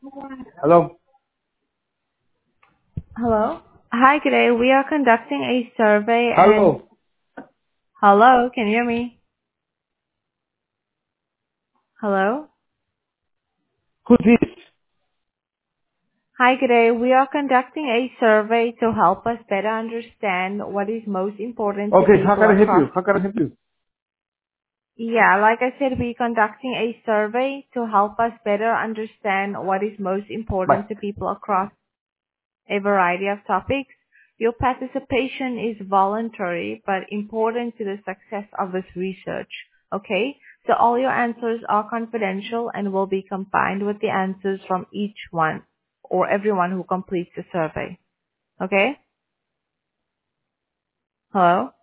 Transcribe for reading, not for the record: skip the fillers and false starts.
Hello? Hello. Hi, good day. We are conducting a survey and Hello? hello, can you hear me? Hello. Who's this? Hi, good day. We are conducting a survey to help us better understand what is most important to Okay, how people can I help you? across. How can I help you? Yeah, like I said, we're conducting a survey to help us better understand what is most Bye. important to people across a variety of topics. Your participation is voluntary but important to the success of this research. Okay? So all your answers are confidential and will be combined with the answers from each one or everyone who completes the survey. Okay? Hello?